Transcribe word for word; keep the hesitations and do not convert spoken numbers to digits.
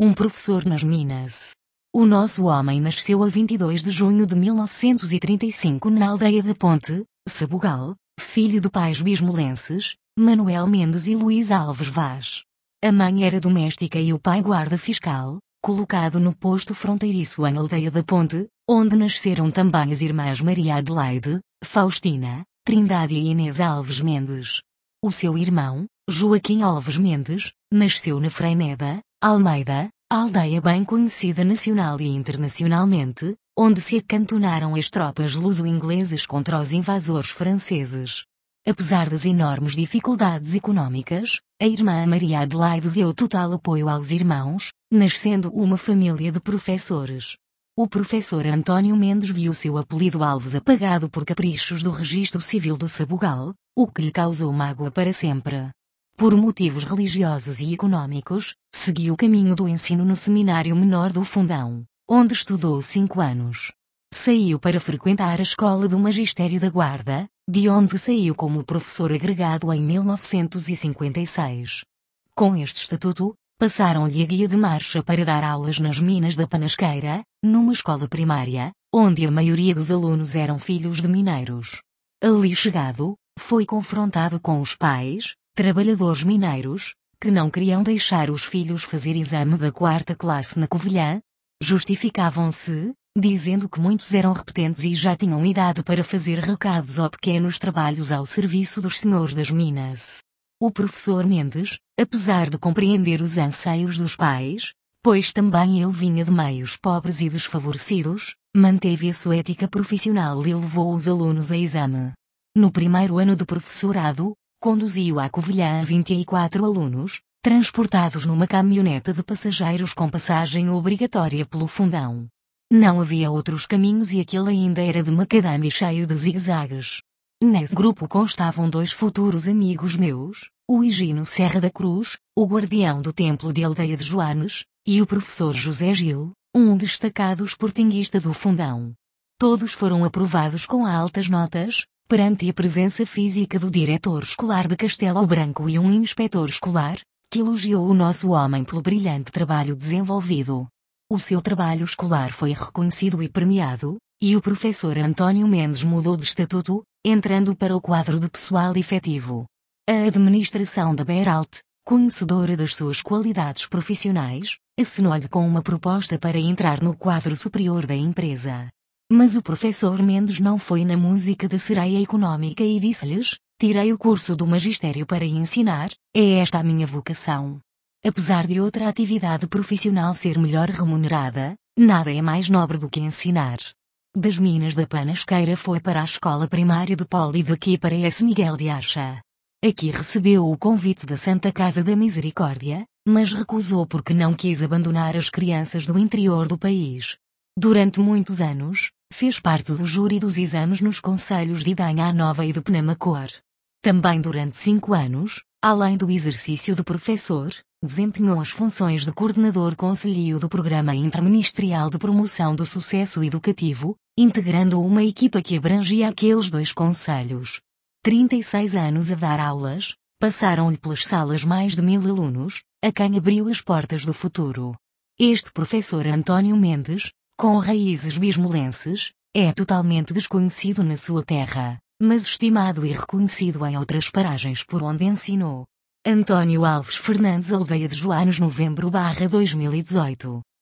um professor nas Minas. O nosso homem nasceu a vinte e dois de junho de mil novecentos e trinta e cinco na aldeia da Ponte, Sabugal, filho de pais bismolenses, Manuel Mendes e Luís Alves Vaz. A mãe era doméstica e o pai guarda fiscal, colocado no posto fronteiriço em Aldeia da Ponte, onde nasceram também as irmãs Maria Adelaide, Faustina, Trindade e Inês Alves Mendes. O seu irmão, Joaquim Alves Mendes, nasceu na Freineda, Almeida, aldeia bem conhecida nacional e internacionalmente, onde se acantonaram as tropas luso-inglesas contra os invasores franceses. Apesar das enormes dificuldades econômicas, a irmã Maria Adelaide deu total apoio aos irmãos, nascendo uma família de professores. O professor António Mendes viu seu apelido Alves apagado por caprichos do registro civil do Sabugal, o que lhe causou mágoa para sempre. Por motivos religiosos e econômicos, seguiu o caminho do ensino no Seminário Menor do Fundão, onde estudou cinco anos. Saiu para frequentar a Escola do Magistério da Guarda, de onde saiu como professor agregado em mil novecentos e cinquenta e seis. Com este estatuto, passaram-lhe a guia de marcha para dar aulas nas Minas da Panasqueira, numa escola primária, onde a maioria dos alunos eram filhos de mineiros. Ali chegado, foi confrontado com os pais, trabalhadores mineiros, que não queriam deixar os filhos fazer exame da quarta classe na Covilhã. Justificavam-se, dizendo que muitos eram repetentes e já tinham idade para fazer recados ou pequenos trabalhos ao serviço dos senhores das Minas. O professor Mendes, apesar de compreender os anseios dos pais, pois também ele vinha de meios pobres e desfavorecidos, manteve a sua ética profissional e levou os alunos a exame. No primeiro ano de professorado, conduziu à Covilhã vinte e quatro alunos, transportados numa caminhonete de passageiros com passagem obrigatória pelo Fundão. Não havia outros caminhos e aquele ainda era de macadame cheio de zigue-zagues. Nesse grupo constavam dois futuros amigos meus, o Higino Serra da Cruz, o guardião do templo de Aldeia de Joanes, e o professor José Gil, um destacado sportinguista do Fundão. Todos foram aprovados com altas notas, perante a presença física do diretor escolar de Castelo Branco e um inspetor escolar, que elogiou o nosso homem pelo brilhante trabalho desenvolvido. O seu trabalho escolar foi reconhecido e premiado, e o professor António Mendes mudou de estatuto, entrando para o quadro de pessoal efetivo. A administração da Beralt, conhecedora das suas qualidades profissionais, assinou-lhe com uma proposta para entrar no quadro superior da empresa. Mas o professor Mendes não foi na música da sereia econômica e disse-lhes: tirei o curso do magistério para ensinar, é esta a minha vocação. Apesar de outra atividade profissional ser melhor remunerada, nada é mais nobre do que ensinar. Das Minas da Panasqueira foi para a escola primária do Polo e daqui para S. Miguel de Acha. Aqui recebeu o convite da Santa Casa da Misericórdia, mas recusou porque não quis abandonar as crianças do interior do país. Durante muitos anos, fez parte do júri dos exames nos concelhos de Idanha Nova e de Penamacor. Também durante cinco anos, além do exercício de professor, desempenhou as funções de coordenador conselhio do Programa Interministerial de Promoção do Sucesso Educativo, integrando uma equipa que abrangia aqueles dois concelhos. trinta e seis anos a dar aulas, passaram-lhe pelas salas mais de mil alunos, a quem abriu as portas do futuro. Este professor António Mendes, com raízes bismolenses, é totalmente desconhecido na sua terra, mas estimado e reconhecido em outras paragens por onde ensinou. Antônio Alves Fernandes, Aldeia de Joanes, novembro barra dois mil e dezoito.